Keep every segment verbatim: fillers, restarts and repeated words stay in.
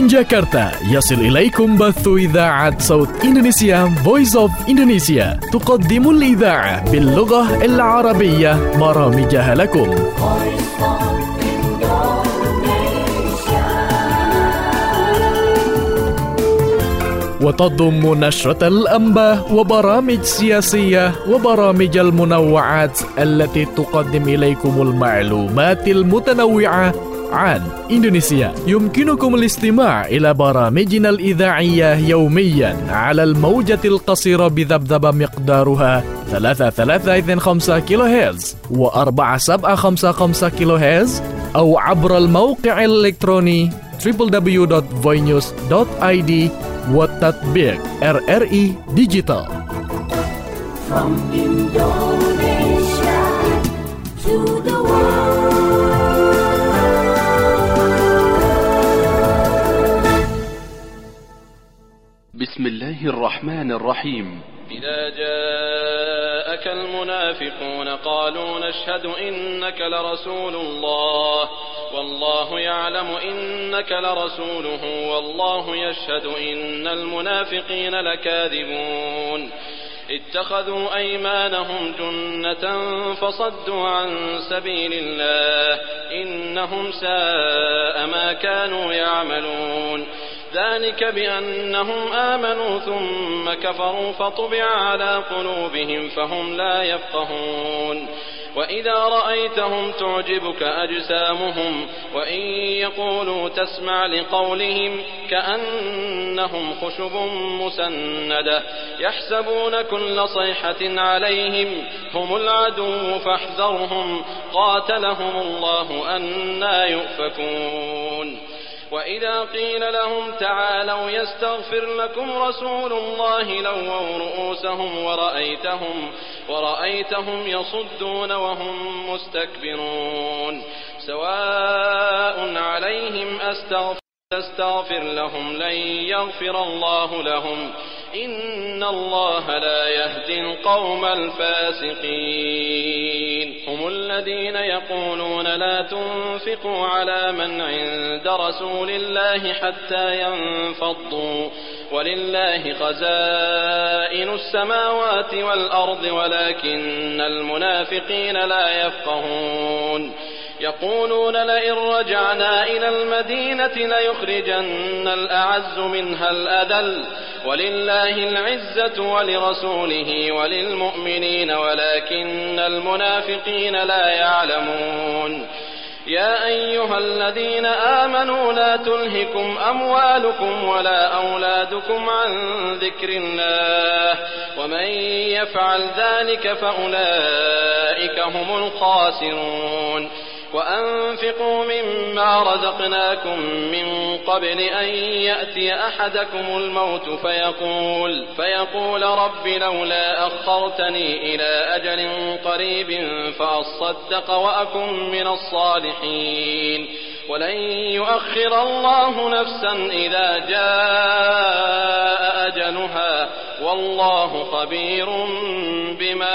جاكرتا يصل إليكم بث إذاعة صوت إندونيسيا Voice of Indonesia تقدم الإذاعة باللغة العربية برامجها لكم. وتضم نشرة الأنباء وبرامج سياسية وبرامج المنوعات التي تقدم إليكم المعلومات المتنوعة عن إندونيسيا. يمكنكم الاستماع إلى برامجنا الإذاعية يوميا على الموجة القصيرة بذبذبة مقدارها ثلاثة ثلاثة اثنين خمسة كيلو هرتز وأربعة سبعة خمسة خمسة كيلو هرتز أو عبر الموقع الإلكتروني دبليو دبليو دبليو دوت voinews دوت آي دي والتطبيق آر آر إي Digital. From Indonesia to the world. بسم الله الرحمن الرحيم. إذا جاءك المنافقون قالوا نشهد إنك لرسول الله والله يعلم إنك لرسوله والله يشهد إن المنافقين لكاذبون اتخذوا أيمانهم جنة فصدوا عن سبيل الله إنهم ساء ما كانوا يعملون ذلك بأنهم آمنوا ثم كفروا فطبع على قلوبهم فهم لا يفقهون وإذا رأيتهم تعجبك أجسامهم وإن يقولوا تسمع لقولهم كأنهم خشب مسندة يحسبون كل صيحة عليهم هم العدو فاحذرهم قاتلهم الله أنى يؤفكون وإذا قيل لهم تعالوا يستغفر لكم رسول الله لووا رؤوسهم ورأيتهم ورأيتهم يصدون وهم مستكبرون سواء عليهم أستغفر لهم لن يغفر الله لهم إن الله لا يهدي القوم الفاسقين هم الذين يقولون لا تنفقوا على من عند رسول الله حتى ينفضوا ولله خزائن السماوات والأرض ولكن المنافقين لا يفقهون يقولون لئن رجعنا إلى المدينة ليخرجن الأعز منها الأذل ولله العزة ولرسوله وللمؤمنين ولكن المنافقين لا يعلمون يا أيها الذين آمنوا لا تلهكم أموالكم ولا أولادكم عن ذكر الله ومن يفعل ذلك فأولئك هم الخاسرون وأنفقوا مما رزقناكم من قبل أن يأتي أحدكم الموت فيقول فيقول رب لولا أخرتني إلى أجل قريب فأصدق وأكن من الصالحين ولن يؤخر الله نفسا إذا جاء أجلها والله خبير بما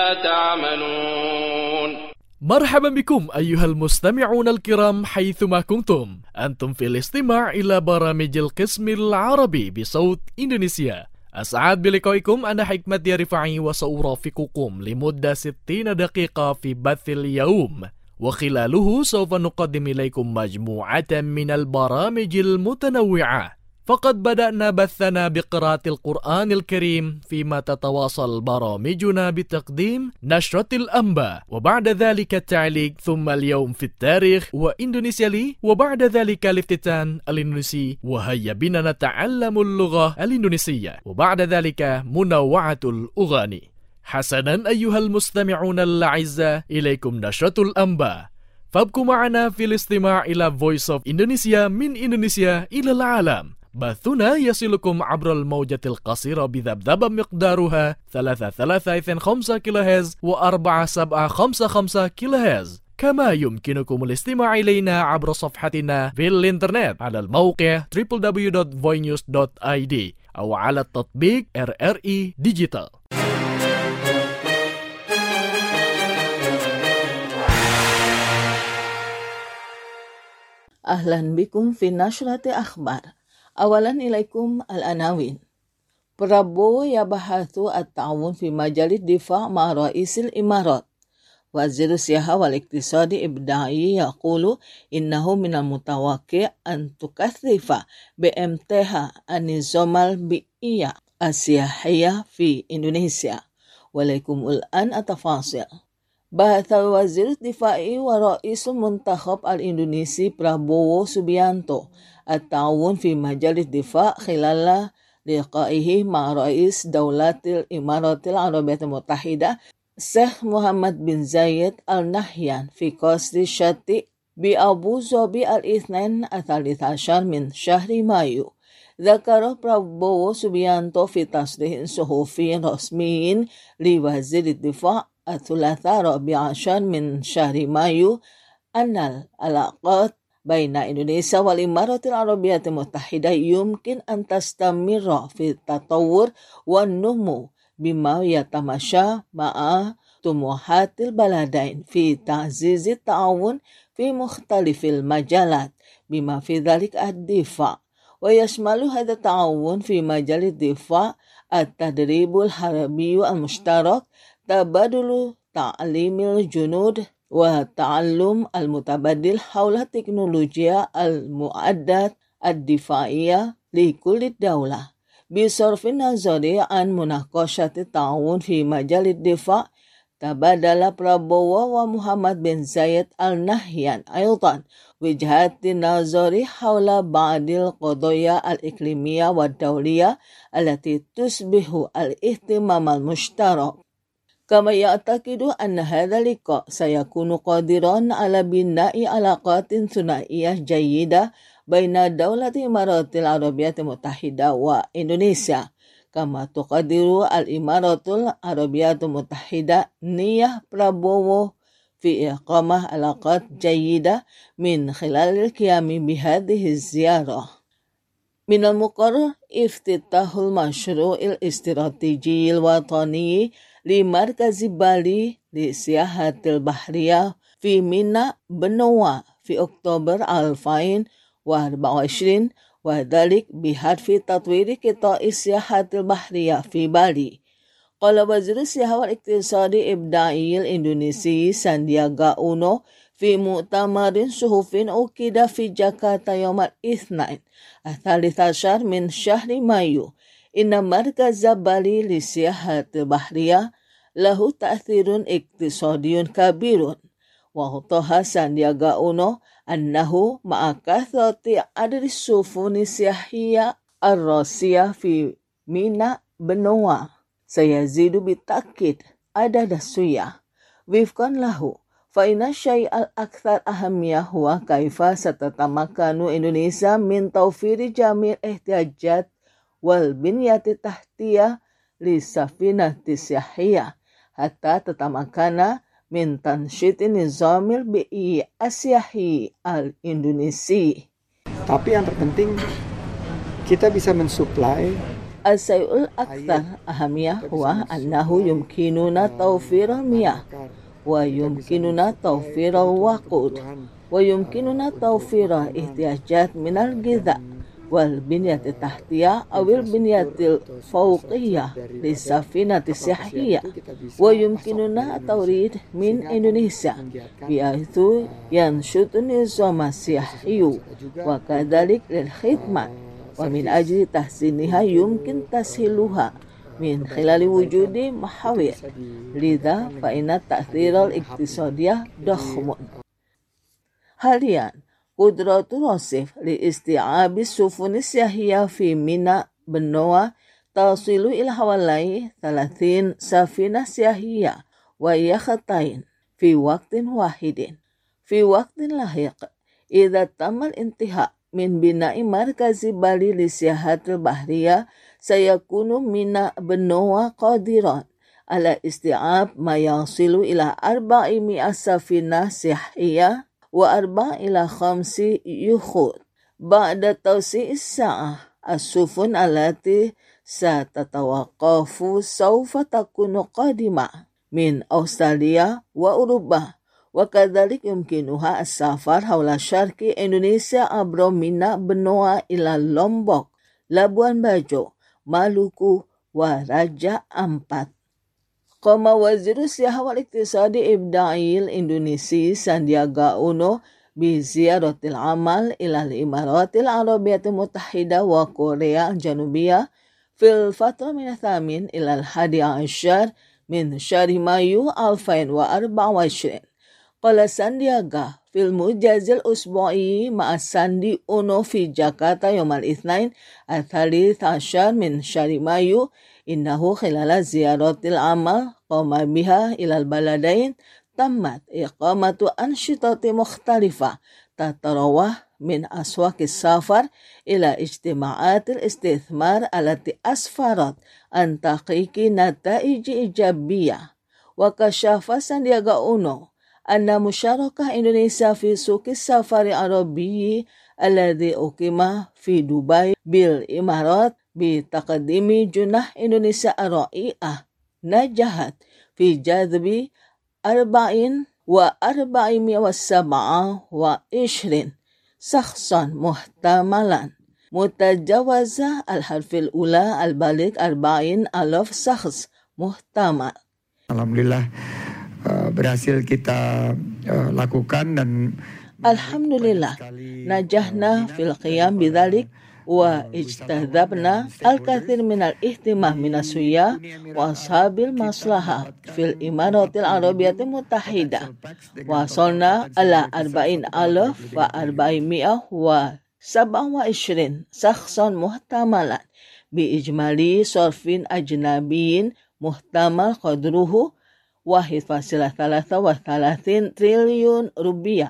تعملون. مرحبا بكم أيها المستمعون الكرام حيثما كنتم. أنتم في الاستماع إلى برامج القسم العربي بصوت إندونيسيا. أسعد بلقائكم. أنا حكمت رفاعي وسأرافقكم لمدة ستين دقيقة في بث اليوم وخلاله سوف نقدم إليكم مجموعة من البرامج المتنوعة. فقد بدأنا بثنا بقراءة القرآن الكريم فيما تتواصل برامجنا بتقديم نشرة الأنباء وبعد ذلك التعليق ثم اليوم في التاريخ وإندونيسيا لي وبعد ذلك الافتتان الإندونيسي وهيا بنا نتعلم اللغة الإندونيسية وبعد ذلك منوعة الأغاني. حسنا أيها المستمعون الأعزاء إليكم نشرة الأنباء فابقوا معنا في الاستماع إلى Voice of Indonesia من إندونيسيا إلى العالم. بثنا يصلكم عبر الموجة القصيرة بذبذبة مقدارها ثلاثة ثلاثة اثنين خمسة كيلو هرتز وأربعة سبعة خمسة خمسة كيلو هرتز. كما يمكنكم الاستماع إلينا عبر صفحتنا في الإنترنت على الموقع دبليو دبليو دبليو دوت voinews دوت آي دي أو على التطبيق آر آر إي Digital. أهلا بكم في نشرة أخبار. Awalan ilaikum al-anawin. Prabowo yabahathu at-ta'awun fi majalis difa' ma ra'isil imarat. Wazir Siyaha wal Iktisadi Ibda'i yaqulu innahu minal mutawaqi' an tukathifa B M T H an-nizamal bi'iyya as-siyahiyya fi Indonesia. Walaikumul an atafasil. Bahatha Wazir Difa'i wa Ra'isul Muntakhab al-Indonesi Prabowo Subianto at-ta'awun fi majalis difa' khilala liqa'ihi ma Ra'is Daulatil Imaratil Arabiyatil Muttahida Syekh Muhammad bin Zayed Al Nahyan fi qasri syati bi Abu Dhabi al-Ithnain al-Thalith Ashar min syahri Mayu. Dzakara Prabowo Subianto fi tasrihin suhufiyin rasmiyin li Wazir Difa' al-Thulatha Rabi' Ashar min syahri Mayu annal alaqat baina Indonesia wal Imaratil Arabiyatil Muttahida yumkin an tastamirra fi tatawwur wan numu bima yatamasya ma'a tumuhatil baladain fi ta'zizit ta'awun fi mukhtalifil majalat bima fi dhalik ad-difa' wa yashmalu hadha ta'awun fi majalis difa' at-tadribul harabiyyu al-mushtarak tabadulu ta'limil junud wa ta'allum al-mutabadil hawla teknologiya al-mu'addat ad-difa'iyya li kulli dawlah bisarfin nazari an munaqashati ta'awun fi majalis difa' tabadala Prabowo wa Muhammad bin Zayed Al Nahyan aydan wijhati nazari hawla ba'dil qadaya al-iklimiyya wa dawliyya allati tusbihu al-ihtimam al-mushtarak. Kama ya'taqidu anna hadha liqa sayakunu qadiran ala bina'i alaqatin thunaiyah jayyida baina dawlati Imaratil Arabiyatil Muttahida wa Indonesia. Kama tuqadiru al-Imaratul Arabiyatul Muttahida niyah Prabowo fi iqamah alaqat jayyida min khilalil qiyami bihadhihi ziyarah. Minal muqarrar iftitahul masyru'il istiratijiyil watani li markazi Bali li siyahatil bahriyah fi Mina Benoa fi Oktober alfain wa arba'ah wa ishrin wa dhalik bihadfi tatwiri qita'i siyahatil bahriyah fi Bali. Qala Wazir Siyaha wal Iktisadi Ibda'iyil Indonesi Sandiaga Uno fi mu'tamarin suhufin ukida fi Jakarta yawmal ithnain al-thalith ashar min syahri Mayu. Inna markaza Bali li siyahatil bahriyah lahu ta'thirun iktisadiyun kabirun. Wa hutaha Sandiaga Uno annahu ma'akathrati adri sufuni siyahiyya ar-rasiyah fi Mina Benoa sayazidu bitakid adad suyah wifkan lahu fa inna syai'al akthar ahamiyah huwa kaifa satatamakanu Indonesia min tawfiri jamil ihtiyajat wal binyati tahtiyah li safinati siyahiyah hatta tatamakana min tansyiti nizamil bi'i asyahi al-Indonesi. Tapi yang terpenting kita bisa mensuplai As-sayul akthar ahamiyah huwa annahu yumkinuna tawfiral miyah wa yumkinuna tawfiral waqud wa yumkinuna tawfiral ihtiyajat minal gidha wal binyati tahtiyah awil binyatil fawqiyah li safinati siyahiyah wa yumkinuna tawrid min Indonesia bi'aithu yanshutu nizama siyahiyu wa kadhalik lil khidmat wa min ajli tahsiniha yumkin tashiluha min khilali wujudi mahawir lidha fa inna ta'thiral iktisadiyah dakhmun. Halian Qudratu Rasif li isti'abi sufuni siyahiyah fi Mina Benoa tasilu ila hawalai thalathin safina siyahiyah wa yakhatain fi waqtin wahidin fi waqtin lahiq idha tamal intiha min bina'i markazi Bali li siyahatil bahriyah sayakunu Mina Benoa qadiran ala isti'ab ma yasilu ila arba'i mi'as safina siyahiyah wa arba' ila khamsi yukhud ba'da tawsi'is sa'ah as-sufun alati satatawaqafu sawfa takunu qadima min Australia wa Uruba وكذلك يمكنها السفر حول شرق إندونيسيا عبر ميناء بنوا إلى لومبok, Labuan Bajo, Maluku, Raja Ampat. Qama Waziru Siyaha wal Iqtisadi Ibda'il Indonesia Sandiaga Uno biziaratil amal ila al-Imaratil Arabiyatil Muttahida wa Korea Janubiyah fil fatra min thamin ila al-hadi ashar min syahri Mayu alfain wa arba'a wa ishrin. Qala Sandiaga fil mujazil usbu'i ma'a Sandi Uno fi Jakarta yawmal itsnain al-thalith ashar min syahri Mayu innahu khilala ziyaratil amal qama biha ilal baladain tammat iqamatu ansyitati mukhtalifa tatarawah min aswaqis safar ila ijtima'atil istithmar alati asfarat an taqiqi nataiji ijabiyah. Wa kasyafa Sandiaga Uno anna musyarakah Indonesia fi suqis safari arabiyyi alladhi uqima fi Dubai bil Imarat bi taqdimi junah Indonesia ar-ra'i'ah najahat fi jadbi arba'in wa arba'imiya wa sab'a wa ishrin sakhsan muhtamalan mutajawaza al-harfil ula al-balik arba'in alaf sakhs muhtamal. Alhamdulillah uh, berhasil kita uh, lakukan dan Alhamdulillah najahna fil qiyam bidzalik wa ijtadabna al-kathir minal ihtimam minasuyah wa ashabil maslahah fil Imaratil Arabiyatil Muttahida wa asalna ala arba'in alaf wa arba'imi'ah wa sab'a wa ishrin sakhsan muhtamalan bi ijmali sorfin ajnabiyin muhtamal qadruhu wahid fasilah thalatha wa thalathin triliun rupiah.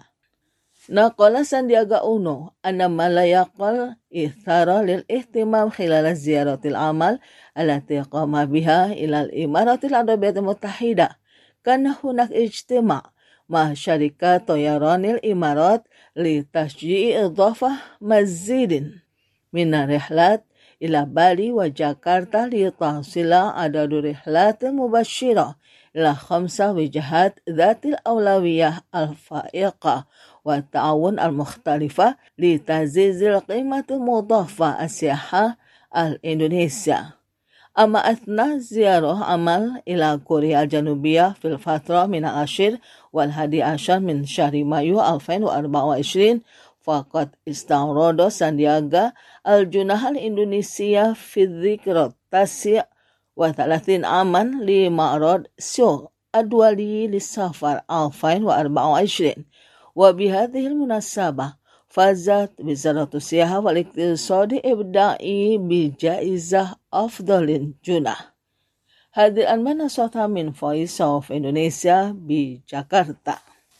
Naqala Sandiaga Uno anna malayaqal ithara lil ihtimam khilal ziyaratil amal allati qama biha ila al-Imaratil Arabiyatil Muttahida kana hunak ijtima' ma syarikat tayaranil Imarat li tashji'i idhafah mazidin min rihlat ila Bali wa Jakarta li tahsila adadu rihlatil mubashshirah ila khamsa wijahat dhatil awlawiyah al-fa'iqah wa ta'awun al-mukhtalifah li tazizil qimatul mudhafah as-siyahah al-Indonesia. Amma athna ziyarah amal ila Korea Janubiyah fil fatra min al-ashir wal hadi ashar min syahri Mayu alfain wa arba'a wa ishrin faqad ista'rada Sandiaga al-junah al-Indonesia fi dhikrat tasi' wa thalathin aman li ma'rad syuq adwali lisafar alfain wa arba'a wa ishrin. Wa bihadhil munasabah fazat Wizaratu Siyaha wal Iqtisadi Ibda'i bi jaizah afdalin junah. Hadir Anmana Sota min Voice of Indonesia bi Jakarta.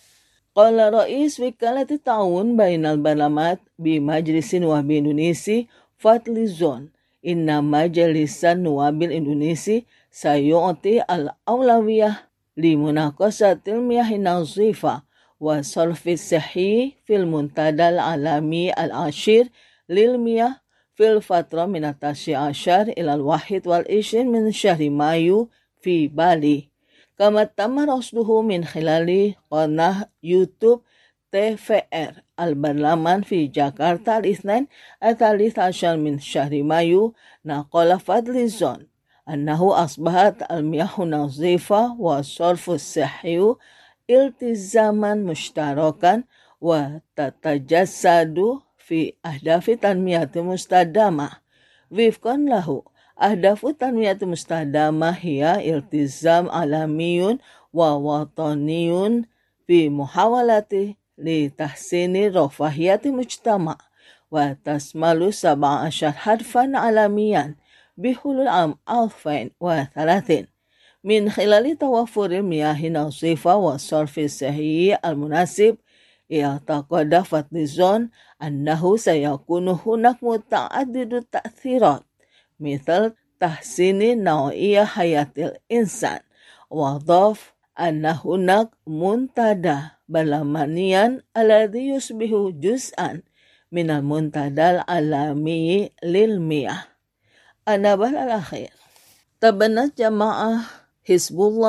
Qala Rais Wikalati Ta'awun Bainal Balamat bi Majlisin Nuwabi Indonesia Fadli Zon inna Majlisan Nuwabil Indonesia sayu'ti al-awlawiyah li munaqasatil miyahin nazifa wa salfi sahih fil muntadal alami al-ashir lil miyah fil fatra min at-tasi ashar ila al-wahid wal ishrin min syahri Mayu fi Bali kama tamma rasduhu min khilali qanah YouTube T V R al-Barlaman fi Jakarta al-Itsnain al-thalith ashar min syahri Mayu naqala Fadli Zon annahu asbahat al-miyahu nazifa wa sarfu sahih iltizaman mushtarakan wa tatajassadu fi ahdafi tanmiyati mustadama wifqan lahu ahdafu tanmiyati mustadama hiya iltizam alamiyun wa wataniyun fi muhawalati li tahsini rafahiyati mujtama wa tasmalu sab'a ashar harfan alamiyan bihulul am alfain wa thalathin min khilali tawafuril miyahi nasifa wa sarfi sahih al-munasib i'taqada Fadli Zon annahu sayakunu hunak muta'addidu ta'thirat mithal tahsini naw'iyah hayatil insan wa dhaf anna hunak muntada balamanian alladhi yusbihu juz'an minal muntadal alami lil miyah. Anabal al-akhir tabanat jama'ah Hizbullah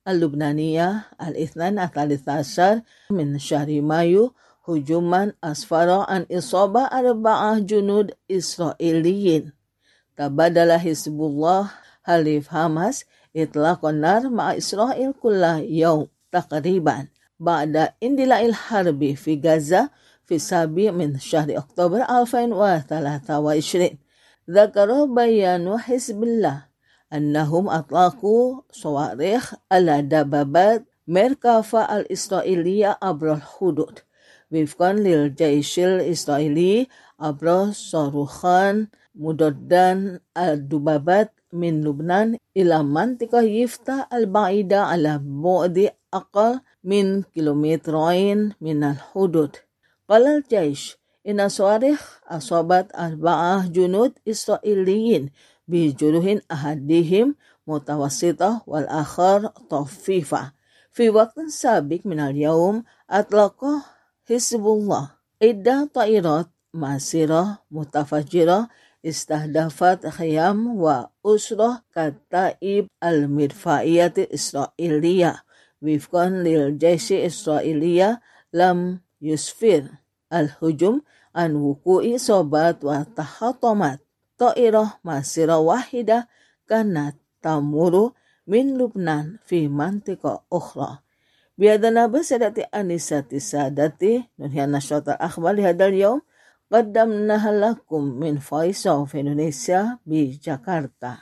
al-Lubnaniyah al-Ithnan al-Thalithashar min syahri Mayu hujuman asfara an isaba arba'ah junud Israeliyin. Tabadala Hizbullah Halif Hamas itlaqan nar ma'a Israel kulla yawm taqriban ba'da indila'il harbi fi Gaza fi sabi min syahri Oktober alfain wa thalatha wa ishrin. Dzakara bayanu Hizbillah annahum atlaqu sawarikh ala dababat merkafa al-Israiliyah abrul hudud wifqan lil jaishil Israeli abra sarukhan mudaddan al-dubabat min Lubnan ila mantiqah yifta al-ba'ida ala bu'di aqal min kilometrain min al-hudud. Qala al-jaish inna sawarikh asabat arba'ah junud Israeliyin bi juruhin ahadihim mutawassitah wal akhar tafifa. Fi waqtin sabik min al-yawm atlaqa Hizbullah idda ta'irat masirah mutafajirah istahdafat khayam wa usrah kataib al-midfaiyati Israeliyah wifqan lil jaisi Israeliyah lam yusfir al-hujum an wuku'i sobat wa tahatomat ta'irah masirah wahidah kanat tamuru min Lubnan fi mantiqa ukhra. Biadana basadati anisati sadati nunhian nasyat al-akhbar lihadal yawm qaddamnaha lakum min Voice of Indonesia di Jakarta.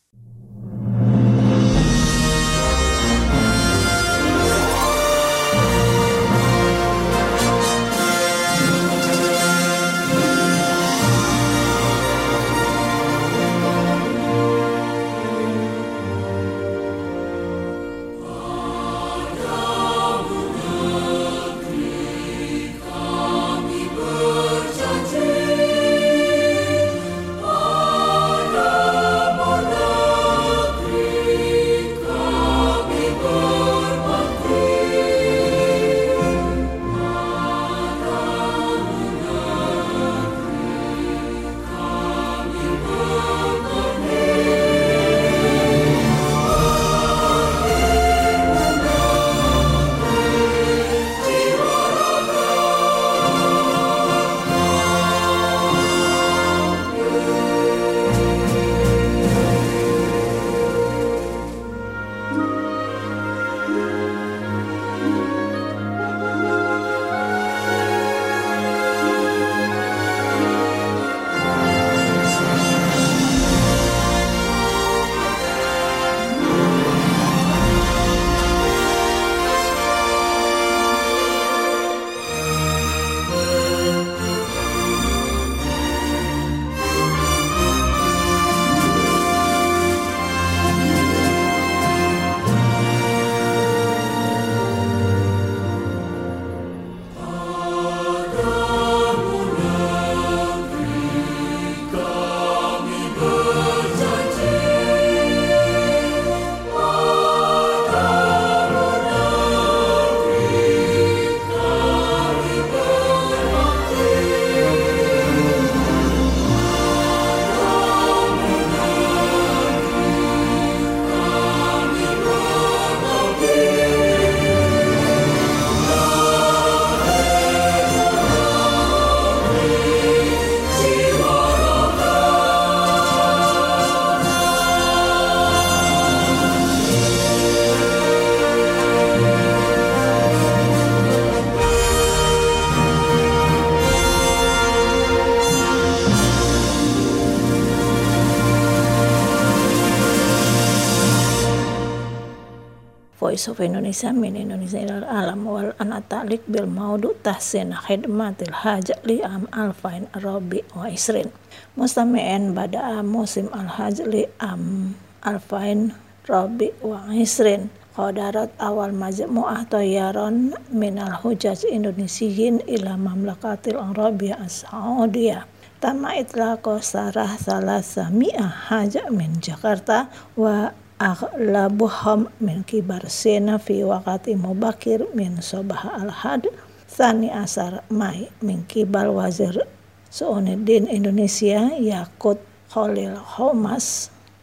Voice of Indonesia min Indonesia ilal alam wal anatalik bil maudu tahsin khidmatil hajj li am alfain arabi wa isrin mustami'in bada'a musim al hajj li am alfain rabi wa isrin qadarat awal majmu'ah tayyaran minal hujaj indonesiyin ila mamlakatil arabiyah as-saudiyah tama itlaqo sarah salasa mi'ah hajj min Jakarta wa aghlabuhum min kibar sena fi waqati mubakir min sobah al-had Tsani Asar Mai min kibal wazir Su'unuddin Indonesia Yakut Khalil Homas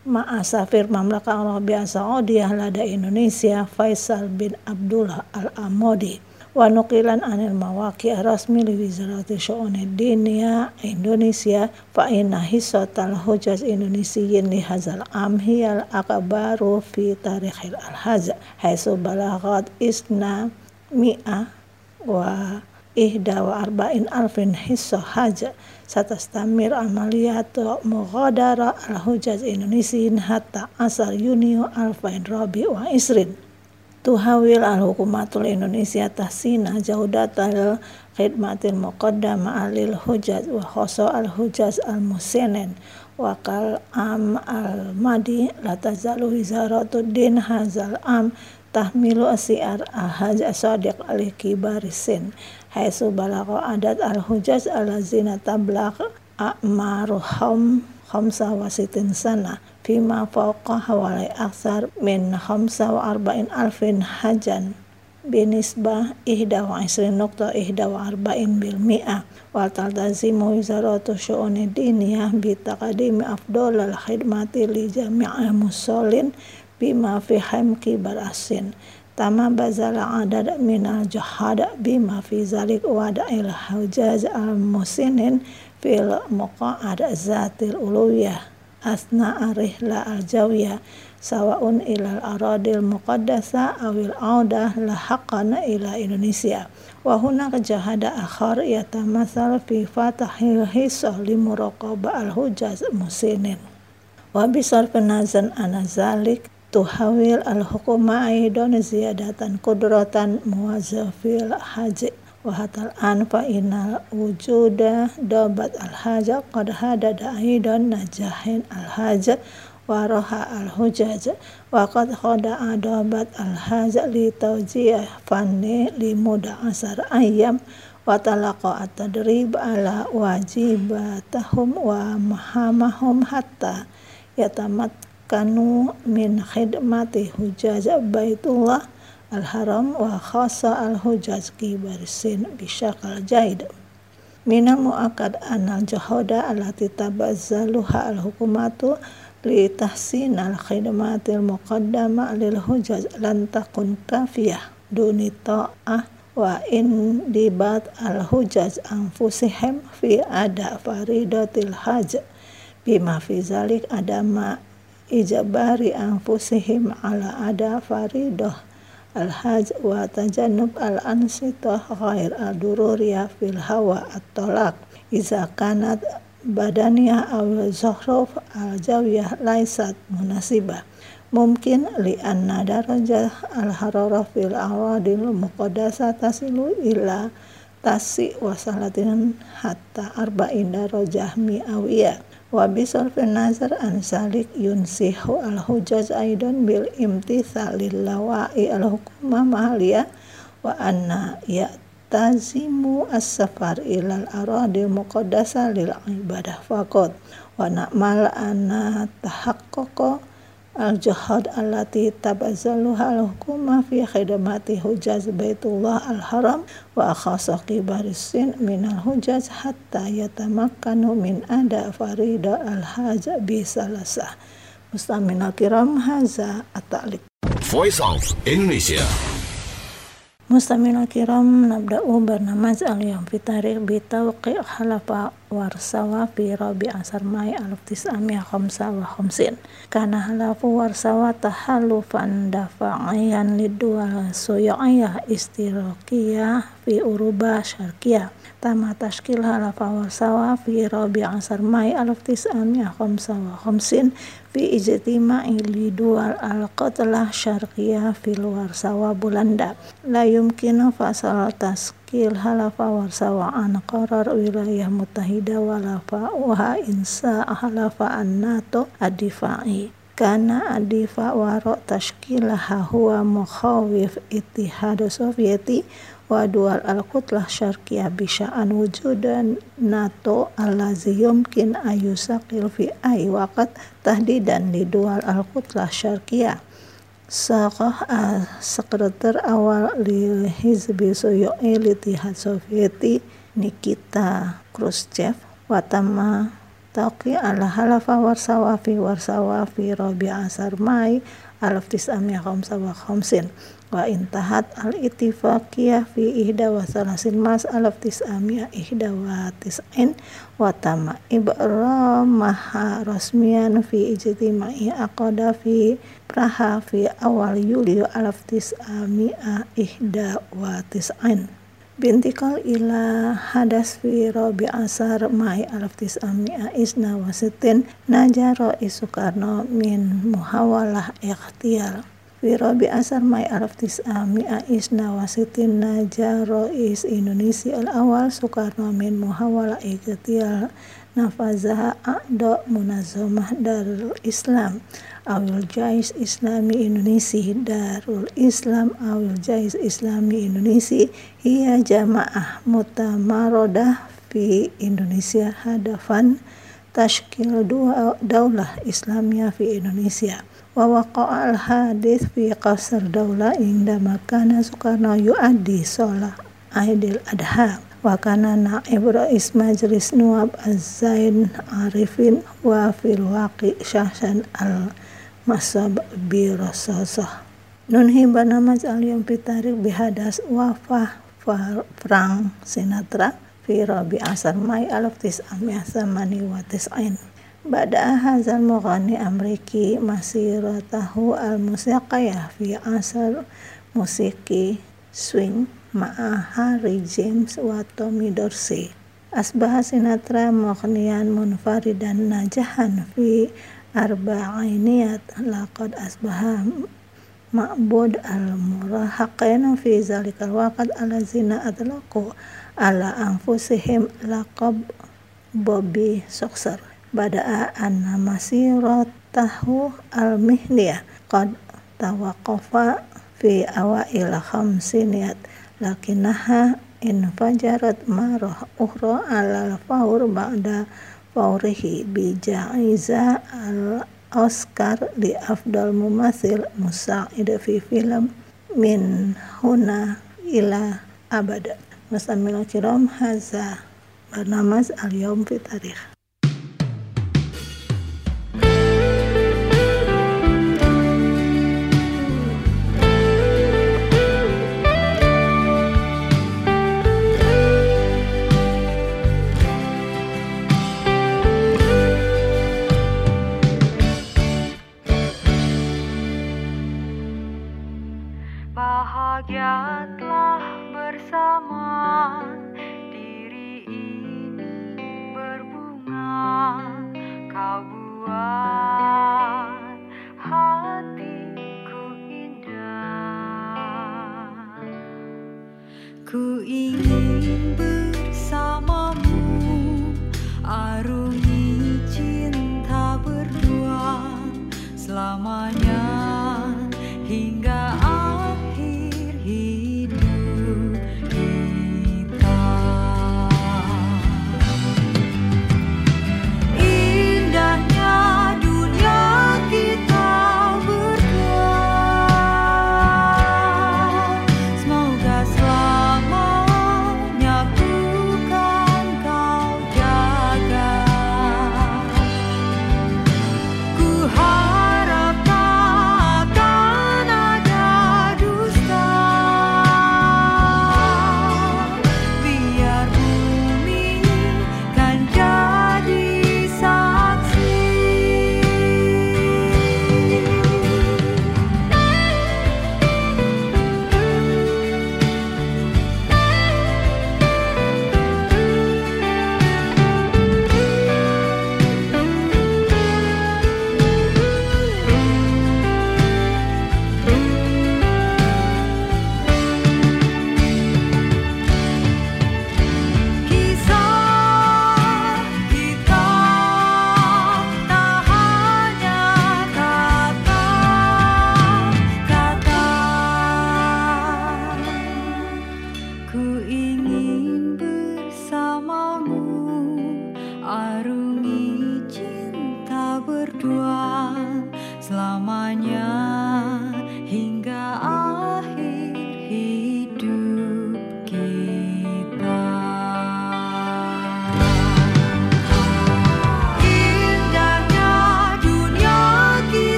Ma'asafir Mamlaka Arabia Saudiyah lada Indonesia Faisal bin Abdullah Al-Amodi wa nuqilan anil mawaqi' rasmi li Wizarati Syu'unid Diniyah Indonesia fa inna hissatal hujjaj indonesiyin li hadzal am hiyal akbaru fi tarikhil al-hajj haitsu balaghat isna mi'ah wa ihda wa arba'in alfin hissa hajj satastamir amaliyatu mughadara al-hujjaj indonesiyin hatta asar Yunio alfain rabi wa isrin. Tuhawil al-hukumatul Indonesia tahsina jaudatal khidmatil muqaddama alil hujjaj wa khoso al-hujjaj al-musinin wa kal am al-madi la tazalu wizaratud din hazal am tahmilu asiar al-hajj as-sadiq al-kibarisin haitsu balagha adat al-hujjaj al-lazina tablaq a'maruhum khamsa wa sitin sana fima fawqa hawalai aksar min khamsa wa arba'in alfin hajan binisbah ihda wa isrin nukta ihda wa arba'in bil mi'ah wa taltazimu wizaratu syu'unid diniyah bitaqadimi afdolal khidmati li jami'ah musallin bima fi hamki barasin tama bazala adad minal jahada bima fi zalik wada'il hujjaj al-musinin fil muqa'ad zatil uluyah asna arihla al-jawiyah sawaun ilal aradil muqaddasa awil audah lahaqana ila Indonesia wa hunaka jahada akhar yatamasal fi fatahil hissah limuraqaba al-hujjaj musinin wa bisar penazan anazalik tuhawil al-hukuma aidan ziyadatan kudratan muwazzafil haji wa hatal an fa inal wujuda dabat al-hajj qad hadada aidan najahin al-hajj wa raha al-hujjaj wa qad khada adabat al-hajj li tawjih fanni li muda asar ayyam wa talaqa at-tadrib ala wajibatahum wa mahamahum hatta yatamakkanu min khidmati hujjaj baitullah al-haram wa khasa al-hujjaj kibarisin bisyakal jaid minal mu'akad anal jahoda allati tabazzaluha al-hukumatu li tahsin al-khidmatil muqaddama lil hujjaj lan takun kafiyah duni ta'ah wa in dibat al-hujjaj anfusihim fi ada faridatil hajj bima fi zalik adama ijabari anfusihim ala ada faridah al-hajj wa tajannub al-ansitah ghair al-dururiyah fil hawa at-talaq iza kanat badaniyah aw zahruf al-jawiyah laisat munasibah mungkin li anna darajah al-hararah fil awadil muqaddasah tasilu ila tasi wasalatin hatta arba'in darajah mi'awiyah wa bisarfin nazar an salik yunsihu al-hujjaj aidan bil imtithalil lawa'i al-hukuma mahaliyah wa anna ya'tazimu as-safar ilal aradil muqaddasah lil ibadah faqat wa na'mal anna tahaqqaqa al-jihad allati tabazzaluha al-hukuma fi khidmati hujjaj baitullah al-haram wa akhasa kibarisin minal hujjaj hatta yatamakkanu min ada farida al-hajj bisalasah. Mustamina kiram haza at-ta'liq. Voice of Indonesia. Mustamina kiram nabda'u barnamaj al-yawm fi tarikh bi tawqi' halafa Warsawa fi rabi' asar Mai alif tis'amiyah khamsa wa khamsin kana halafu Warsawa tahallufan dafa'ayan lidual suya'iyah istirakiyah fi Uruba syarqiyah tama tashkil halafa Warsawa fi rabi' asar Mai alif tis'amiyah khamsa wa khamsin fi ijtima'i lidual al-qatlah syarqiyah fil Warsawa Belanda la yumkinu fasal taskil halafa Warsawa an qarar wilayah mutahida walafa wa insa halafa an-NATO ad-difa'i kana ad-difa' waro tashkilaha huwa mukhawif ittihad sovieti wa dual al-qutlah syarqiyah bisya'an wujudan NATO allazi yumkin ayusaqil fi ay waqt tahdidan li dual al-qutlah syarqiyah saqah sekretar awal li hizbi suyu'il ittihad sovieti Nikita Khrushchev watama Taqi ala halafa warsawa fi warsawa fi rabi asar mai alaf tis'amia khamsa wa khamsin wa intahat al ittifaqiyah fi ihda wa salasin mas alaf tis'amia ihda wa tis'in wa tama ibramaha rasmiyan fi ijtima'i aqada fi Praha fi awal Yuli alaf tis'amia ihda wa tis'in bintikal ila hadas fi rabi asar mai alaf tis'amia isna wa sitin najaro Soekarno min muhawalah ikhtiyar fi rabi asar mai alaf tis'amia isna wa sitin najaro is Indonesia al-awal Soekarno min muhawalah ikhtiyar nafazaha a'da munazamah Darul Islam awil Jais Islami Indonesia Darul Islam awil Jais Islami Indonesia hiya jamaah mutamarodah fi Indonesia hadafan tashkil dua daulah Islamiyah fi Indonesia wa waqa'a al-hadith fi qasr daulah inda makana Soekarno yu'addi sholah Aidil Adha wa kana naib rais majlis nuwab Az-Zain Arifin wa fil waqi syahsan al-masab bi rasasah nunhi banamaz al-yawm fi tarik bihadas wafah Frank Sinatra fi rabi asar mai alaf tis'amia samani wa tis'in ba'da hazal mughani amriki masiratahu al-musiqiyah fi asar musiki swing ma'a Harry James wa Tommy Dorsey asbah Sinatra mughniyan munfaridan najahan fi arba'iniyat laqad asbaha ma'bud al-murahaqin fi zalikal waqt alazina atlaqu ala anfusihim laqab Bobby Soxer bada'a anna masiratahu al-mihniyah qad tawaqqafa fi awail khamsiniyat lakinaha infajarat marah ukhra ala al-fawr ba'da fawrihi bi ja'iza al-Oscar li afdal mumathil musa'id fi film min huna ila abada. Mustamil kiram haza barnamaz al-yawm fi tarikh. Bahagia telah bersama diri ini berbunga, kau buat hatiku indah. Ku ingin bersamamu arungi cinta berdua selamanya hingga akhir hidup kita. Indahnya dunia kita berdua, semoga selamat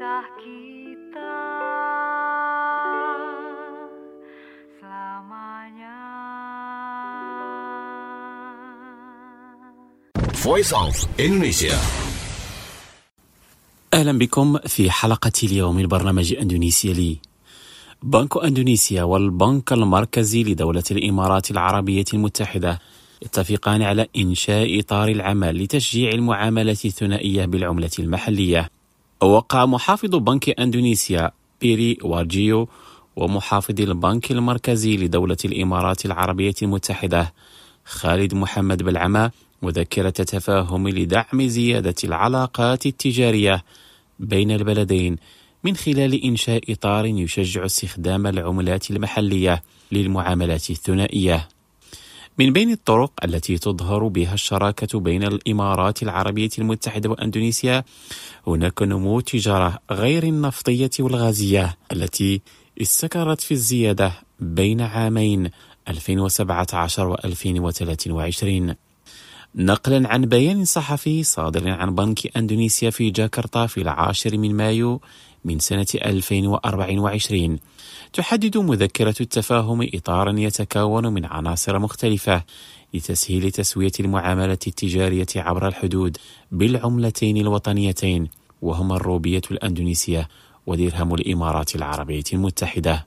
kisah kita selamanya. Voice of Indonesia. أهلا بكم في حلقة اليوم من برنامج أندونيسيا لي. بنك أندونيسيا والبنك المركزي لدولة الإمارات العربية المتحدة اتفقان على إنشاء إطار العمل لتشجيع المعاملات الثنائية بالعملة المحلية. وقع محافظ بنك أندونيسيا بيري وارجيو ومحافظ البنك المركزي لدولة الإمارات العربية المتحدة خالد محمد بلعمة مذكرة تفاهم لدعم زيادة العلاقات التجارية بين البلدين من خلال إنشاء إطار يشجع استخدام العملات المحلية للمعاملات الثنائية. من بين الطرق التي تظهر بها الشراكة بين الإمارات العربية المتحدة وأندونيسيا هناك نمو التجارة غير النفطية والغازية التي استكرت في الزيادة بين عامين ألفين وسبعة عشر و ألفين وثلاثة وعشرين. نقلا عن بيان صحفي صادر عن بنك أندونيسيا في جاكرتا في العاشر من مايو من سنة ألفين وأربعة وعشرين، تحدد مذكرة التفاهم إطارا يتكون من عناصر مختلفة لتسهيل تسوية المعاملات التجارية عبر الحدود بالعملتين الوطنيتين وهما الروبية الأندونيسية ودرهم الإمارات العربية المتحدة.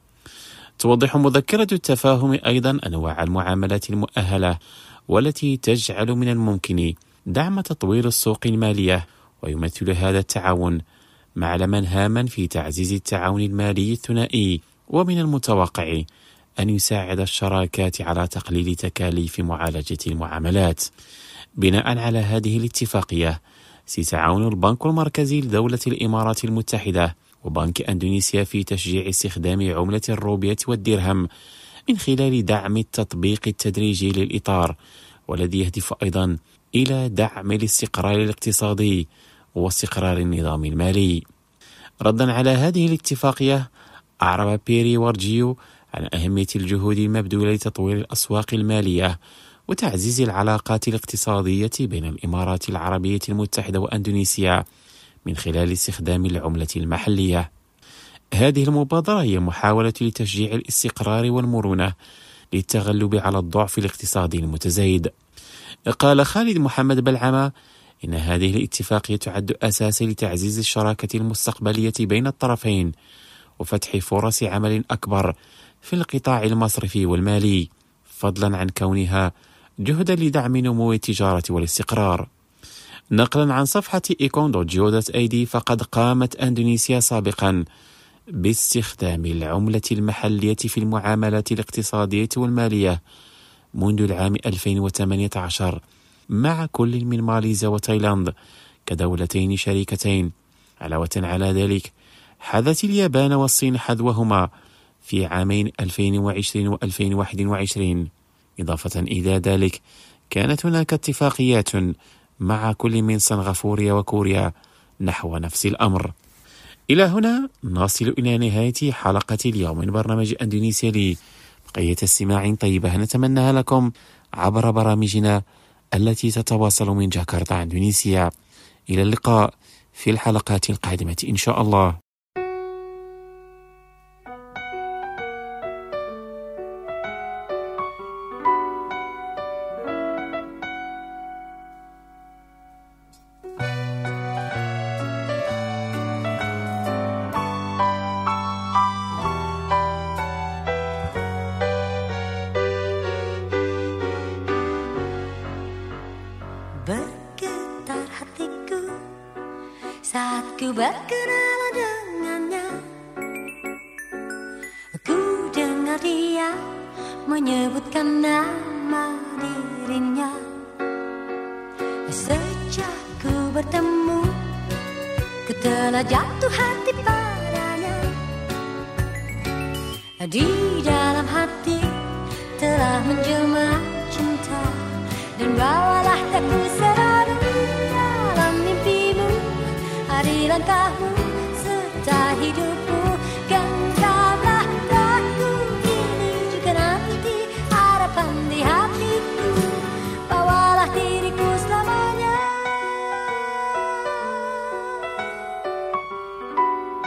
توضح مذكرة التفاهم أيضا أنواع المعاملات المؤهلة والتي تجعل من الممكن دعم تطوير السوق المالية، ويمثل هذا التعاون معلما هاما في تعزيز التعاون المالي الثنائي، ومن المتوقع أن يساعد الشراكات على تقليل تكاليف معالجة المعاملات. بناء على هذه الاتفاقية سيتعاون البنك المركزي لدولة الإمارات المتحدة وبنك أندونيسيا في تشجيع استخدام عملة الروبية والدرهم من خلال دعم التطبيق التدريجي للإطار، والذي يهدف أيضا إلى دعم الاستقرار الاقتصادي واستقرار النظام المالي. ردا على هذه الاتفاقية أعرب بيري وارجيو عن أهمية الجهود المبذولة لتطوير الأسواق المالية وتعزيز العلاقات الاقتصادية بين الإمارات العربية المتحدة وأندونيسيا من خلال استخدام العملة المحلية. هذه المبادرة هي محاولة لتشجيع الاستقرار والمرونة للتغلب على الضعف الاقتصادي المتزايد. قال خالد محمد بلعمة إن هذه الاتفاقية تعد أساسا لتعزيز الشراكة المستقبلية بين الطرفين وفتح فرص عمل أكبر في القطاع المصرفي والمالي، فضلا عن كونها جهدا لدعم نمو التجارة والاستقرار. نقلا عن صفحة إيكون دوت جي أو دوت إيه دي فقد قامت أندونيسيا سابقا باستخدام العملة المحلية في المعاملات الاقتصادية والمالية منذ العام ألفين وثمانية عشر مع كل من ماليزيا وتايلاند كدولتين شريكتين. علاوة على ذلك حذت اليابان والصين حذوهما في عامين ألفين وعشرين و ألفين وواحد وعشرين. إضافة إلى ذلك كانت هناك اتفاقيات مع كل من سنغافوريا وكوريا نحو نفس الأمر. إلى هنا نصل إلى نهاية حلقة اليوم من برنامج أندونيسيا لي. بقية استماع طيبة نتمناها لكم عبر برامجنا التي تتواصل من جاكرتا أندونيسيا. إلى اللقاء في الحلقات القادمة إن شاء الله. Bergetar hatiku saat ku berkenalan dengannya. Ku dengar dia menyebutkan nama dirinya. Sejak ku bertemu, ku telah jatuh hati padanya. Di dalam hati telah menjelma cinta, dan bawalah aku selalu dalam mimpimu. Hari langkahmu serta hidupmu, genggamlah aku ini juga nanti. Harapan di hatiku, bawalah diriku selamanya.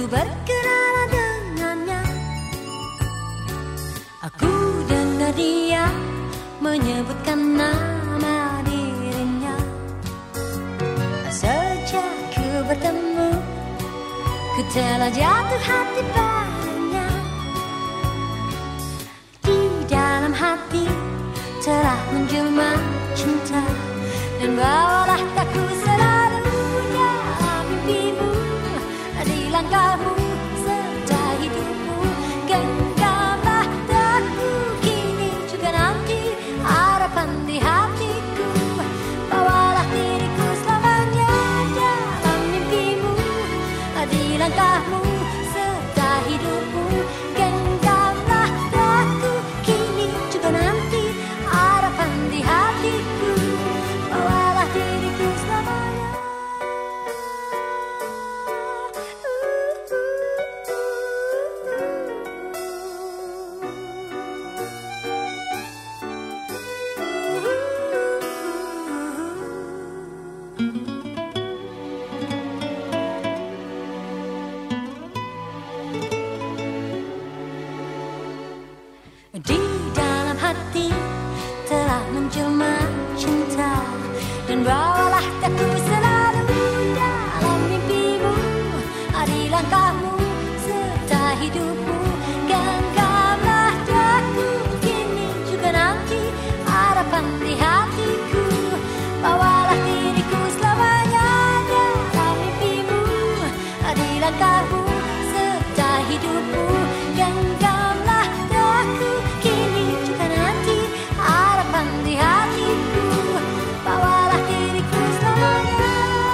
berkenalan dengannya. Aku dengar dia menyebutkan nama dirinya. Sejak ku bertemu, ku telah jatuh hati padanya. Di dalam hati telah menjelma cinta, dan bawalah aku selalu dalam mimpimu, di langkahmu serta hidupmu. Genggamlah aku kini juga nanti, harapan di hatiku. Bawalah diriku selamanya dalam mimpimu, di langkahmu serta hidupmu. Genggamlah aku kini juga nanti, harapan di hatiku. Bawalah diriku selamanya. Di dalam hati telah menjelma cinta, dan bawalah aku selalu dalam mimpimu, di langkahmu serta hidupmu. Genggamlah aku kini juga nanti, harapan di hatiku. Bawalah diriku selamanya dalam mimpimu, di langkahmu serta hidupmu. Genggamlah aku kini juga nanti, harapan di hatiku. Bawalah diriku selamanya.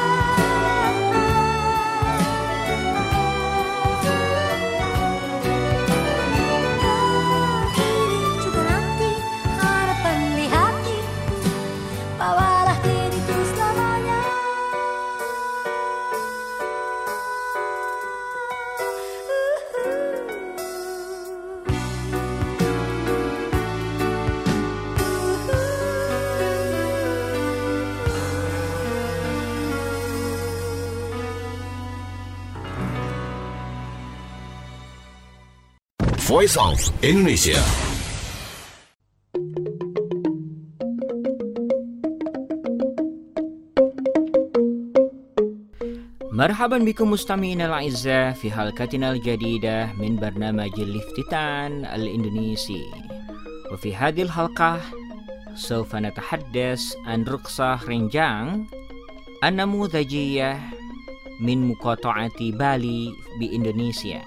Kini juga nanti, harapan di hatiku. Bawalah diriku selamanya. Voice of Indonesia. مرحبا بكم مستمعينا الأعزاء في حلقتنا الجديدة من برنامج الافتتان الإندونيسي. وفي هذه الحلقة سوف نتحدث عن رقصة رنجang النموذجية من مقاطعة بالي بإندونيسيا.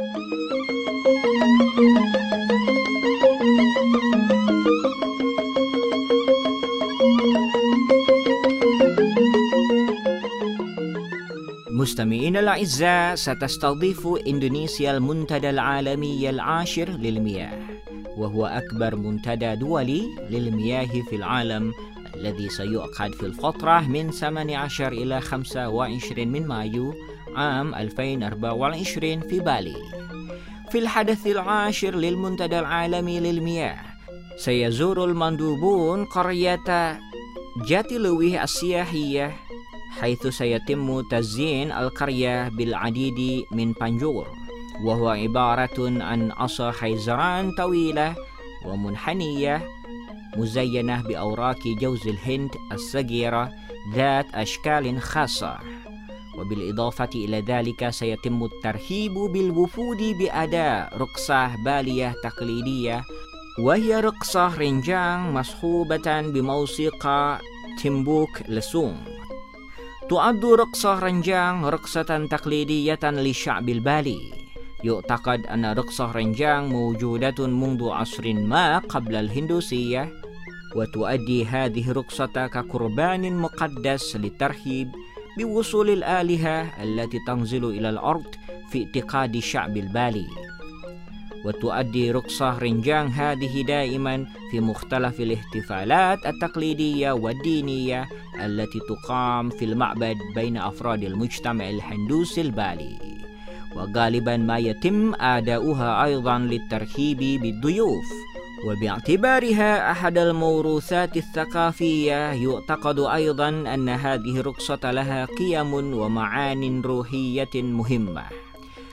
مستمعينا الأعزاء، ستستضيف إندونيسيا المنتدى العالمي العاشر للمياه، وهو أكبر منتدى دولي للمياه في العالم، الذي سيعقد في الفترة من ثمانية عشر إلى خمسة وعشرين من مايو عام ألفين وأربعة وعشرين في بالي. في الحدث العاشر للمنتدى العالمي للمياه، سيزور المندوبون قرية جاتيلويه السياحية، حيث سيتم تزيين القرية بالعديد من بانجور، وهو عبارة عن عصا خيزران طويلة ومنحنية مزينة بأوراق جوز الهند الصغيرة ذات أشكال خاصة. وبالإضافة إلى ذلك سيتم الترحيب بالوفود بأداء رقصة بالية تقليدية، وهي رقصة رنجang مصحوبة بموسيقى تيمبوك لسونغ. تعد رقصة رنجang رقصة تقليدية للشعب البالي. يعتقد أن رقصة رنجang موجودة منذ عصر ما قبل الهندوسية، وتؤدي هذه الرقصة كقربان مقدس للترحيب بوصول الآلهة التي تنزل إلى الأرض في اعتقاد الشعب البالي. وتؤدي رقصة رنجang هذه دائما في مختلف الاحتفالات التقليدية والدينية التي تقام في المعبد بين أفراد المجتمع الهندوسي البالي، وغالبا ما يتم أداؤها أيضا للترحيب بالضيوف. وباعتبارها أحد الموروثات الثقافية، يعتقد أيضا أن هذه الرقصة لها قيم ومعان روحية مهمة.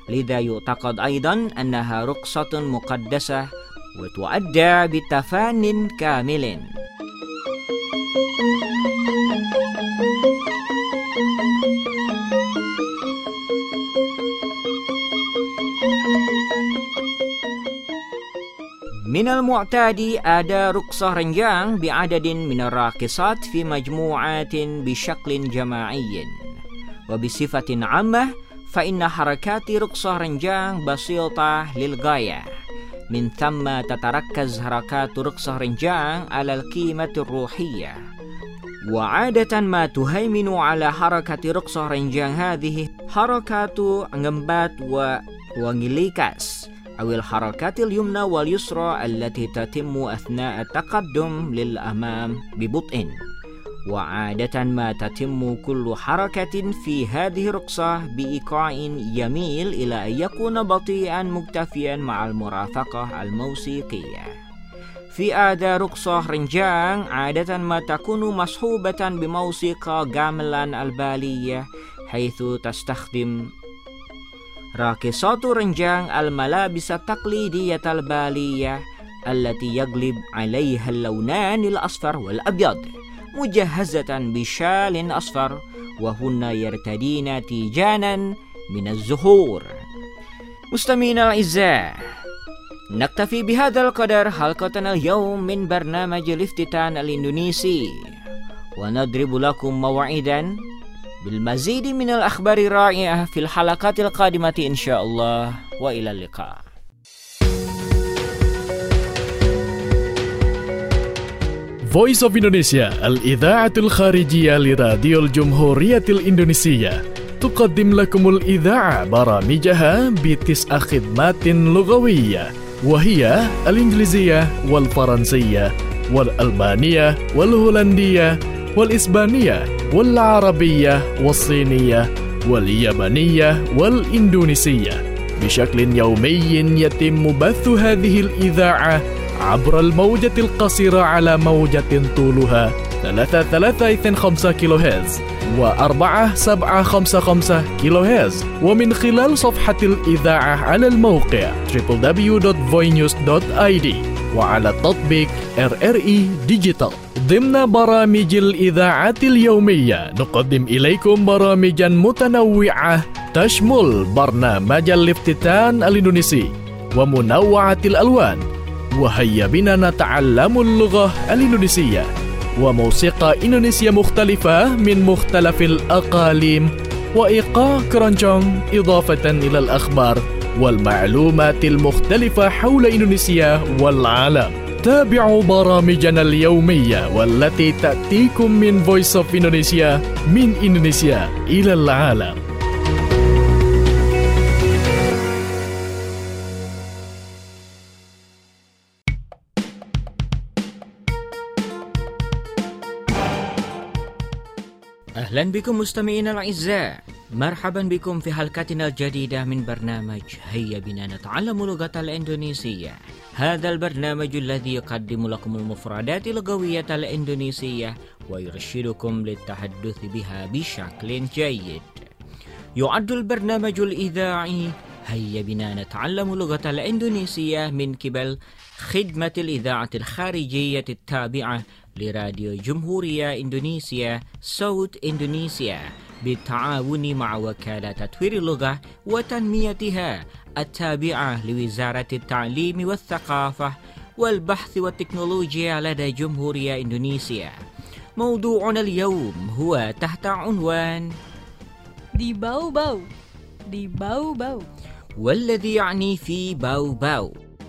لذا يعتقد أيضا أنها رقصة مقدسة وتؤدى بتفان كامل. من المعتاد أداء رقصة رنجان بعدد من الراقصات في مجموعات بشكل جماعي. وبصفة عامة فإن حركات رقصة رنجان بسيطة للغاية، من ثم تتركز حركات رقصة رنجان على القيمة الروحية. وعادة ما تهيمن على حركة رقصة رنجان هذه حركات غمبات وانجليكاس، أو الحركات اليمنى واليسرى التي تتم أثناء التقدم للأمام ببطء. وعادة ما تتم كل حركة في هذه الرقصة بإيقاع يميل إلى أن يكون بطيئا مكتفيا مع المرافقة الموسيقية. في أداء رقصة رنجان عادة ما تكون مصحوبة بموسيقى جاملان البالية، حيث تستخدم راقصات رنجان الملابس التقليدية البالية التي يغلب عليها اللونان الأصفر والأبيض، مجهزة بشال أصفر، وهن يرتدين تيجانا من الزهور. مستمعينا الأعزاء، نكتفي بهذا القدر حلقتنا اليوم من برنامج الافتتان الإندونيسي، ونضرب لكم موعدا بالمزيد من الأخبار الرائعة في الحلقات القادمة إن شاء الله، وإلى اللقاء. Voice of Indonesia الإذاعة الخارجية لراديو الجمهورية الإندونيسية تقدم لكم الإذاعة برامجها بتسع خدمات لغوية، وهي الإنجليزية والفرنسية والألبانية والهولندية والإسبانية والعربية والصينية واليابانية والإندونيسية. بشكل يومي يتم بث هذه الإذاعة عبر الموجة القصيرة على موجة طولها ثلاثة ثلاثة اثنين خمسة كيلو هرتز وأربعة سبعة خمسة خمسة كيلو هرتز، ومن خلال صفحة الإذاعة على الموقع دبليو دبليو دبليو دوت فوي نيوز دوت آي دي، وعلى التطبيق آر آر إي ديجيتال. ضمن برامج الإذاعة اليومية نقدم إليكم برامجا متنوعة تشمل برنامج الافتتان الإندونيسي ومنوعة الألوان، وهيا بنا نتعلم اللغة الإندونيسية، وموسيقى إندونيسية مختلفة من مختلف الأقاليم، وإيقاع كرانشونغ، إضافة إلى الأخبار والمعلومات المختلفة حول إندونيسيا والعالم. تابعوا برامجنا اليومية والتي تأتيكم من Voice of Indonesia، من إندونيسيا إلى العالم. أهلا بكم مستمعينا الأعزاء، مرحبا بكم في حلقتنا الجديدة من برنامج هيا بنا نتعلم اللغة الإندونيسية. هذا البرنامج الذي يقدم لكم المفردات اللغوية الإندونيسية ويرشدكم للتحدث بها بشكل جيد. يعد البرنامج الإذاعي هيا بنا نتعلم اللغة الإندونيسية من قبل خدمة الإذاعة الخارجية التابعة لراديو جمهورية إندونيسيا صوت إندونيسيا، بالتعاون مع وكالة تطوير اللغة وتنميتها التابعة لوزارة التعليم والثقافة والبحث والتكنولوجيا لدى جمهورية إندونيسيا. موضوعنا اليوم هو تحت عنوان دي باو باو دي باو باو، والذي يعني في باو باو.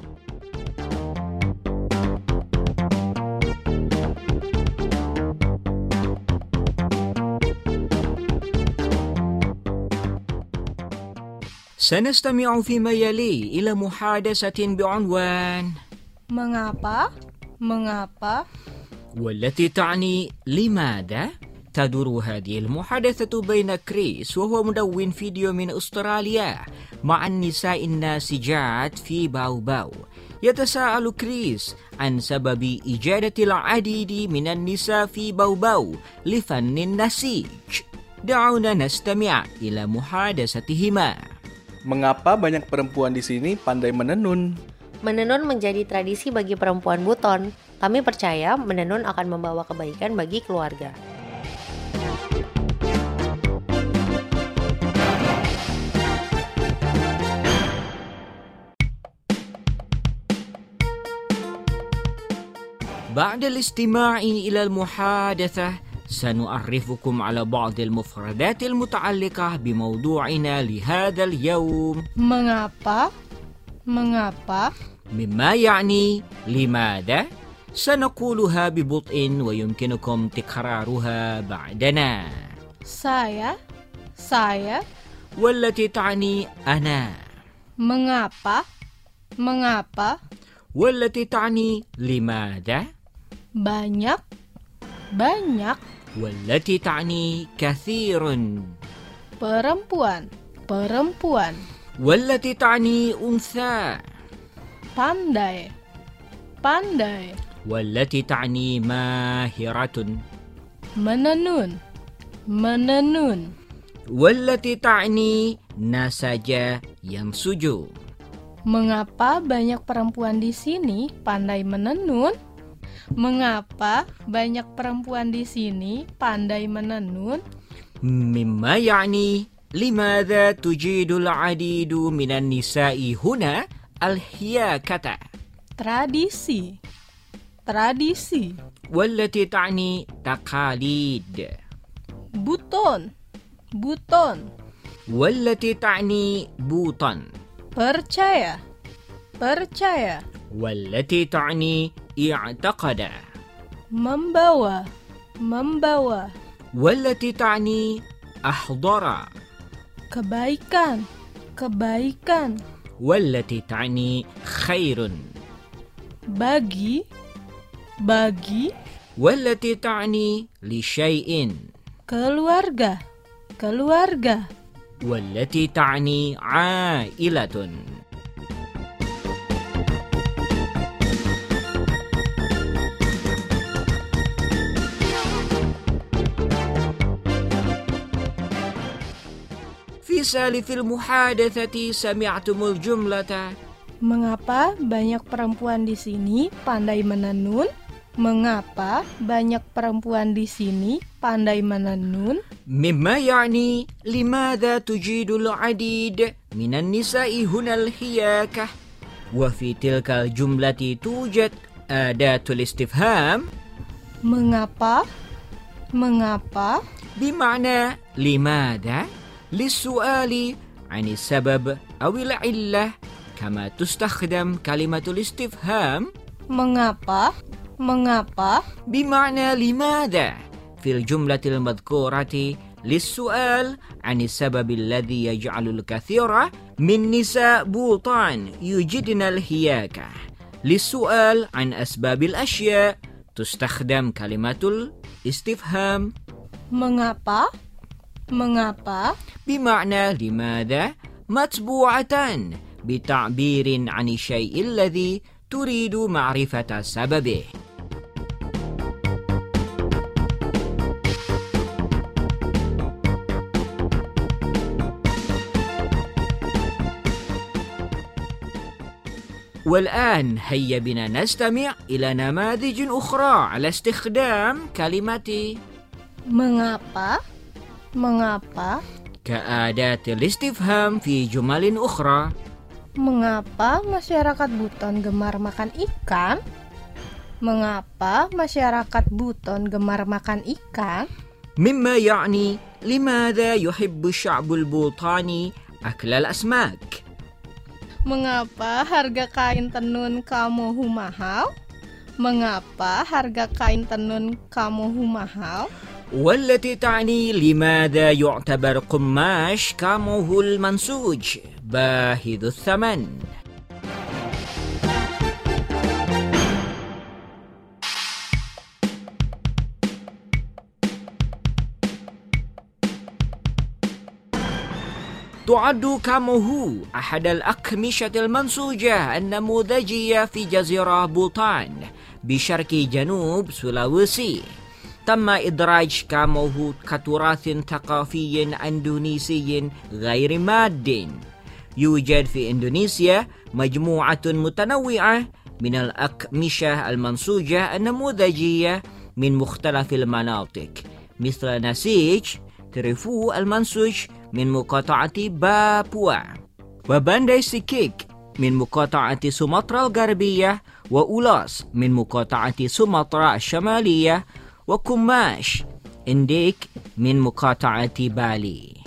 سنستمع فيما يلي إلى محادثة بعنوان Mengapa? Mengapa? والتي تعني لماذا. تدور هذه المحادثة بين كريس وهو مدون فيديو من أستراليا مع النساء الناسجات في باو باو. يتساءل كريس عن سبب إجادة العديد من النساء في باو باو لفن النسيج. دعونا نستمع إلى محادثتهما. Mengapa banyak perempuan di sini pandai menenun? Menenun menjadi tradisi bagi perempuan Buton. Kami percaya menenun akan membawa kebaikan bagi keluarga. بعد الاستماع إلى المحادثة سنعرفكم على بعض المفردات المتعلقة بموضوعنا لهذا اليوم. Mengapa? Mengapa? مما يعني لماذا؟ سنقولها ببطء ويمكنكم تكرارها بعدنا. Saya, saya. والتي تعني أنا. Mengapa? Mengapa? والتي تعني لماذا؟ Banyak, banyak. والتي تعني كثير. Perempuan, perempuan. والتي تعني أنثى. Pandai, pandai. والتي تعني ماهرة. Menenun, menenun. والتي تعني نسج ينسج. Mengapa banyak perempuan di sini pandai menenun? Mengapa banyak perempuan di sini pandai menenun? مما يعني لماذا تجيد العديد من النساء هنا الحياكة. Tradisi, tradisi. والتي تعني تقاليد. Buton, buton. والتي تعني بوطن. Percaya, percaya. والتي تعني اعتقد. Membawa, membawa. والتي تعني أحضر. Kebaikan, kebaikan. والتي تعني خير. Bagi, bagi. والتي تعني لشيء. Keluarga, keluarga. والتي تعني عائلة. في سالف المحادثة سمعتم الجملة. Mengapa banyak perempuan di sini pandai menenun? Mengapa banyak perempuan di sini pandai menenun? مما يعني لماذا تجيد العديد من النساء هنا الحياكة. وفي تلك الجملة توجد أداة الاستفهام. Mengapa? Mengapa? بمعنى لماذا للسؤال عن السبب أو العلة، كما تستخدم كلمة الاستفهام. Mengapa? Mengapa? بمعنى لماذا في الجملة المذكورة للسؤال عن السبب الذي يجعل الكثير من نساء بوطان يجدن الحياكة. للسؤال عن أسباب الأشياء تستخدم كلمة الاستفهام. Mengapa? Mengapa? بمعنى لماذا متبوعة بتعبير عن الشيء الذي تريد معرفة سببه. والآن هيا بنا نستمع إلى نماذج أخرى على استخدام كلمة Mengapa? Mengapa? كأداة الاستفهام في جمل أخرى. Mengapa masyarakat Buton gemar makan ikan? Mengapa masyarakat Buton gemar makan ikan? مما يعني لماذا يحب الشعب البوطاني أكل الأسماك. Mengapa harga kain tenun Kamohu mahal? Mengapa harga kain tenun Kamohu mahal? والتي تعني لماذا يعتبر قماش كاموه المنسوج باهظ الثمن. تعد كاموه أحد الأقمشة المنسوجة النموذجية في جزيرة بوطان بشرق جنوب سولاويسي. تم إدراج كاموه كتراث ثقافي أندونيسي غير ماد يوجد في إندونيسيا مجموعة متنوعة من الأقمشة المنسوجة النموذجية من مختلف المناطق، مثل نسيج تريفو المنسوج من مقاطعة بابوا، وبانداي سيكيك من مقاطعة سومطرة الغربية، وأولاس من مقاطعة سومطرة الشمالية، وكماش إنديك من مقاطعة بالي.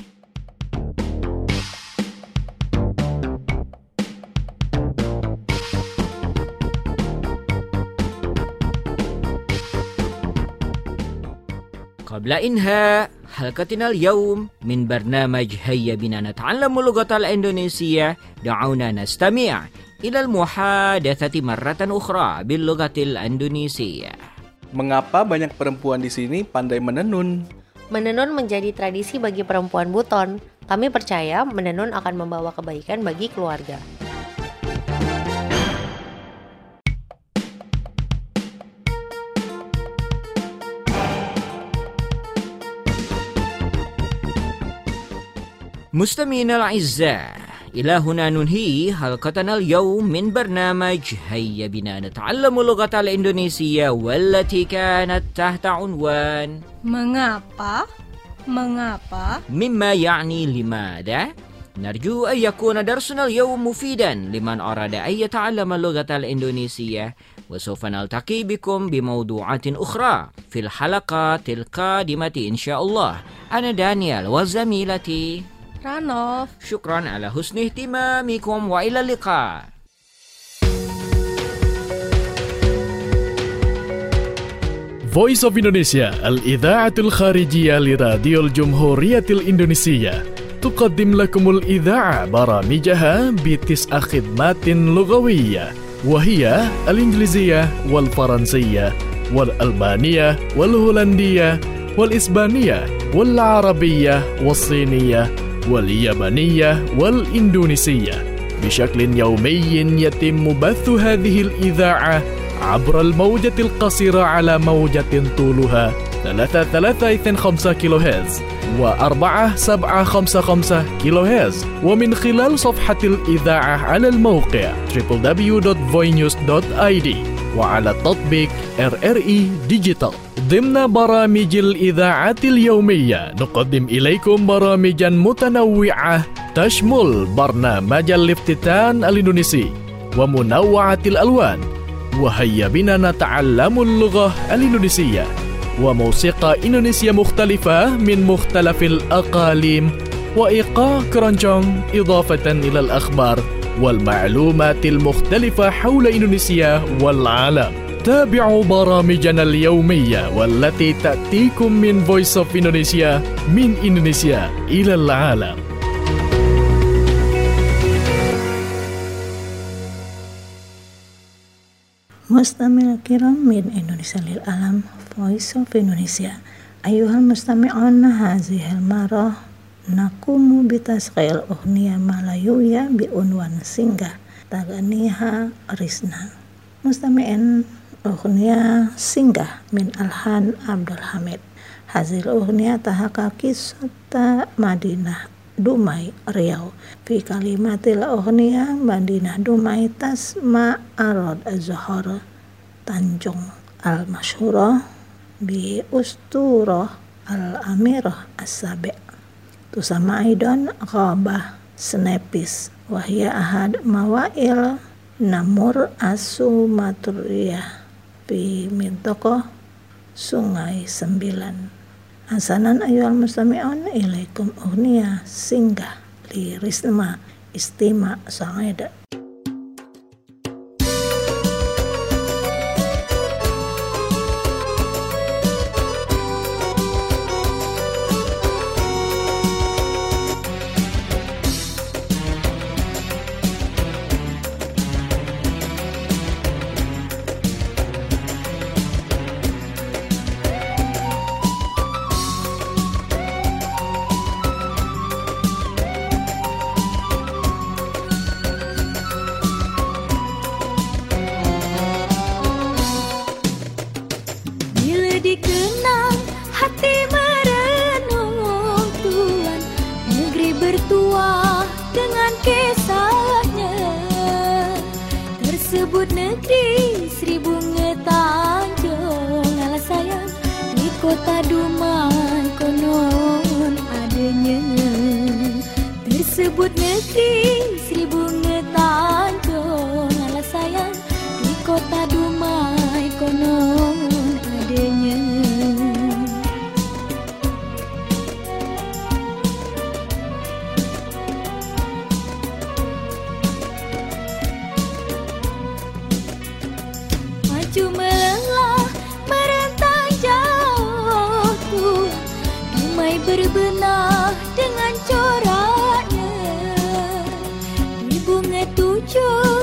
قبل إنهاء حلقتنا اليوم من برنامج هيا بنا نتعلم اللغة الإندونيسية، دعونا نستمع إلى المحادثة مرة أخرى باللغة الإندونيسية. Mengapa banyak perempuan di sini pandai menenun? Menenun menjadi tradisi bagi perempuan Buton. Kami percaya menenun akan membawa kebaikan bagi keluarga. مستمعينا الأعزاء، إلى هنا ننهي حلقتنا اليوم من برنامج هيا بنا نتعلم اللغة الإندونيسية، والتي كانت تحت عنوان Mengapa? Mengapa? مما يعني لماذا. نرجو أن يكون درسنا اليوم مفيدا لمن أراد أن يتعلم اللغة الإندونيسية، وسوف نلتقي بكم بموضوعات أخرى في الحلقات القادمة إن شاء الله. أنا دانيال وزميلتي Ranof. شكرا على حسن اهتمامكم وإلى اللقاء. Voice of Indonesia الإذاعة الخارجية لراديو الجمهورية الإندونيسية تقدم لكم الإذاعة برامجها بتسع خدمات لغوية، وهي الإنجليزية والفرنسية والألبانية والهولندية والإسبانية والعربية والصينية واليابانية والإندونيسية. بشكل يومي يتم بث هذه الإذاعة عبر الموجة القصيرة على موجة طولها ثلاثة ثلاثة اثنين خمسة كيلو هرتز وأربعة سبعة خمسة خمسة كيلو هرتز، ومن خلال صفحة الإذاعة على الموقع دبليو دبليو دبليو دوت فوي نيوز دوت آي دي وعلى تطبيق آر آر إي ديجيتال. ضمن برامج الإذاعة اليومية نقدم إليكم برامجا متنوعة تشمل برنامج الافتتان الإندونيسي ومنوعة الألوان، وهيا بنا نتعلم اللغة الإندونيسية، وموسيقى إندونيسية مختلفة من مختلف الأقاليم، وإيقاع كرونجونج، إضافة إلى الأخبار والمعلومات المختلفة حول إندونيسيا والعالم. تابعوا برامجنا اليومية والتي تأتيكم من Voice of Indonesia من إندونيسيا إلى العالم. مستمعي الكرام من إندونيسيا للعالم Voice of Indonesia. أيها المستمعون، هذه المرة نقوم بتشغيل أغنية ملايوية بعنوان سينغا تغنيها ريسنا. مستمعين، أغنية سينغا من ألحان عبد الحميد. هذه الأغنية تحكى قصة مدينة دمي رياض. في كلمات الأغنية مدينة دمي تسمى أرض الزهرة تنجون المشهورة بأسطورة الأميرة السابع، تسمى أيضا غابة سنيبس، وهي أحد موائل نمور السوماترية في منطقة Sungai Sembilan. Hasanan ayuhal mustami'un ilaikum ughniya singgah li risma istima sa'ida. Dikenang hati merenung Tuhan, negeri bertuah dengan kisah. negeri seribu ngetanjung ala sayang di kota Dumai konon adanya. Maju melengah merentang jauh tuh Dumai berbenah dengan coraknya di bunga tujuh